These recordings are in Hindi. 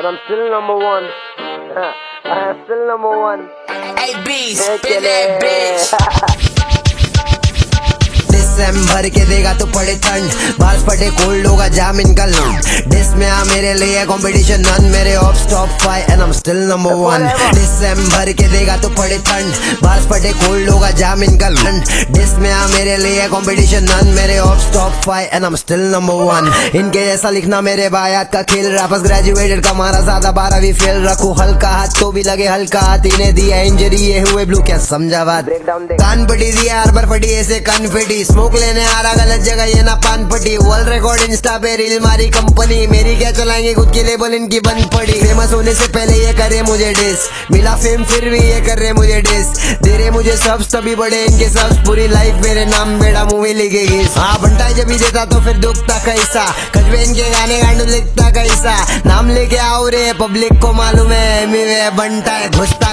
and I'm still number one. I am still number one. Hey, B, spin that bitch. भर के देगा तो पड़े ठंड, बास पटे कोल्ड होगा जामिन का लूट। डिस में आ मेरे लिए कंपटीशन नन, मेरे of top 5 and I am still number 1। दिसंबर के देगा तो पड़े ठंड, बास पटे कोल्ड होगा जामिन का लूट। डिस में आ मेरे लिए कंपटीशन नन, मेरे of top 5 and I am still number 1। इनके जैसा लिखना मेरे बायात का खेल, रैपर्स ग्रेजुएटेड का मारा ज्यादा 12वीं फेल। रखू हल्का हाथ तो भी लगे हल्का हाथ, इन्हें दिया इंजरी ये हुए ब्लू, क्या समझा बात। कान पटी दिया हार्बर फटी ऐसे कन्फेटी, स्मोक लेने आ रहा गलत जगह ये ना पान पटी। वर्ल्ड रिकॉर्ड इंस्टा पे रील मारी कंपनी, मेरी क्या चलाएंगे खुद की लेबल इनकी बंद पड़ी। फेमस होने से पहले ये करे मुझे डिस, मिला फेम फिर भी ये कर रहे मुझे डिस। दे रहे मुझे सब्स तभी बड़े इनके सब्स, पूरी लाइफ मेरे नाम बेड़ा मूवी लिखेगी। हाँ बनता जब ही देता तो फिर दुखता कैसा, खजबे इनके गाने गांडू लिखता कैसा। नाम लेके आओ रे पब्लिक को मालूम है मेरे बनता है, घुसता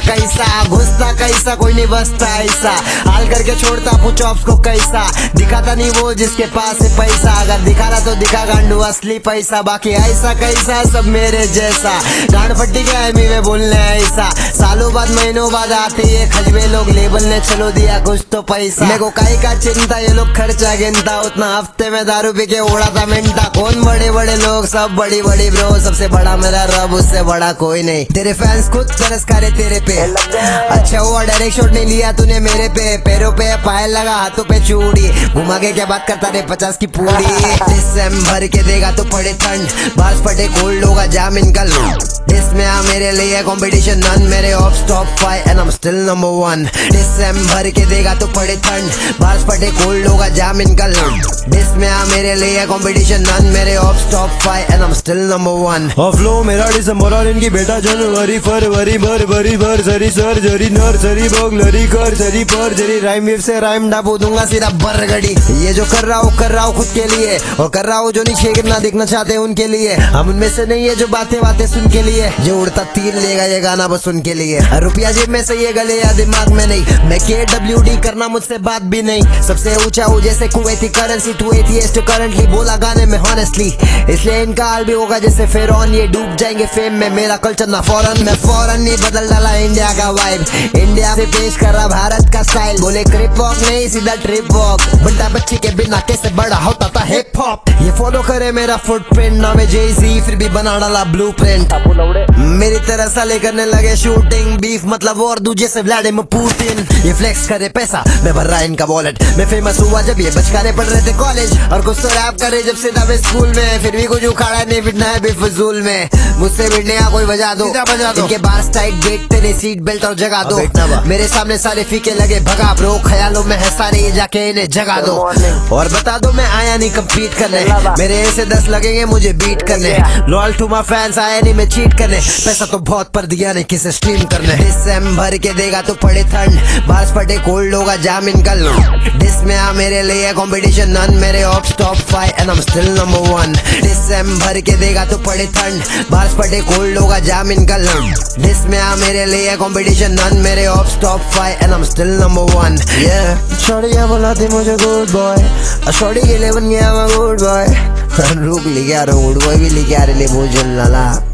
कैसा कोई नहीं बसता ऐसा। हाल करके छोड़ता पूछो ऑप्स को कैसा, दिखाता नहीं वो जिसके पास है पैसा। अगर दिखा रहा तो दिखा गांडू असली पैसा, बाकी ऐसा कैसा सब मेरे जैसा। गांड फट्टी क्या है में बोलने ऐसा, सालों बाद महीनों बाद आते ये खजबे लोग, लेबल ने चलो दिया कुछ तो पैसा। मेरे को काई का चिंता ये लोग खर्चा गिनता, उतना हफ्ते में दारू पी के उड़ा था मिनटा। कौन बड़े बड़े लोग सब बड़ी बड़ी ब्रो, सबसे बड़ा मेरा रब उससे बड़ा कोई नहीं। तेरे फैंस खुद तरस करे तेरे पे, अच्छा हुआ डायरेक्ट शॉट नहीं लिया तूने मेरे पे। पैरों पे पायल लगा हाथों पे चूड़ी, घुमा के क्या बात करता रे 50 की पूरी। दिसंबर के देगा तो पड़े ठंड, बास पटे कोल्ड होगा जामिन का लूट। डिस में आ मेरे लिए कंपटीशन नन, मेरे of top 5 and I am still number 1। दिसंबर के देगा तो पड़े ठंड, बास पटे कोल्ड होगा जामिन का लूट। डिस में आ मेरे लिए कंपटीशन नन, मेरे of top 5 and I am still number 1। Flow मेरा दिसंबर और इनकी बेटा जनवरी फरवरी भरभरी भरसरी सर्जरी नर्सरी बगलरी करसरी परजरी। राइम वेव से राइम डाबू दूंगा सीधा बरगड़ी। ये जो कर रहा हूँ खुद के लिए, और कर रहा हूँ जो नीचे गिरना देखना चाहते हैं उनके लिए। हम उनमें से नहीं है जो बातें सुन के लिए, जो उड़ता तीर लेगा ये गाना बस उनके लिए। रुपया जेब में से ये गले या दिमाग में नहीं, मैं KWD करना मुझसे बात भी नहीं। सबसे ऊंचा हूँ जैसे Kuwaiti currency, to atheist currently बोला गाने में हॉनेस्टली। इसलिए इनका हाल भी होगा जैसे फेरॉन, ये डूब जाएंगे फेम में, मेरा कल्चर ना फॉरन। मैं फॉरन नहीं बदल डाला इंडिया का वाइब, इंडिया से पेश कर रहा भारत का स्टाइल। बोले क्रिप वॉक नहीं सीधा ट्रिप वॉक, बंदा बच्ची के बिना कैसे बड़ा होता था हिप हॉप। ये फॉलो करे मेरा फुटप्रिंट, नाम है Jay-Z फिर भी बना डाला ब्लूप्रिंट। मेरी तरह साले करने लगे शूटिंग, बीफ मतलब और दूजे से व्लादिमीर पुतिन। ये फ्लेक्स करे पैसा मैं भर रहा इनका वॉलेट, मैं फेमस हुआ जब ये बचकाने पढ़ रहे थे कॉलेज, और कुछ तो रैप करे जब से दबे स्कूल में। फिर भी कुछ उखाड़ा नहीं फिटना है बेफजूल में, मुझसे भिड़ने का कोई बजा दो। इनके बार्स टाइट गेट तेरे सीट बेल्ट और जगा दो। मेरे सामने सारे फीके लगे भगा ब्रो, ख्यालों में है सारे जाके इन्हें जगा दो। और बता दो मैं आया नहीं कम्पीट करने, मेरे ऐसे 10 लगेंगे मुझे बीट करने। लॉयल टू माय फैंस आया नहीं मैं चीट करने, पैसा तो बहुत पर दिया नहीं किसे स्ट्रीम करने। दिसंबर के देगा तो पड़े ठंड, बास पटे कोल्ड होगा जामिन का लूट। डिस में आ मेरे लिए कंपटीशन नन, मेरे of top 5 and I am still number 1। दिसंबर के देगा तो पड़े ठंड, बास पटे कोल्ड होगा जामिन का लूट। डिस में आ मेरे लिए कंपटीशन नन, मेरे of top 5 and I am still number 1। छोड़िया बुलाती मुझे गुड बॉय, छोड़ी के लिए बन गया मैं गुड बॉय। रुक ले गया गुड बॉय भी लेके आ रहे ले मुझे लाला।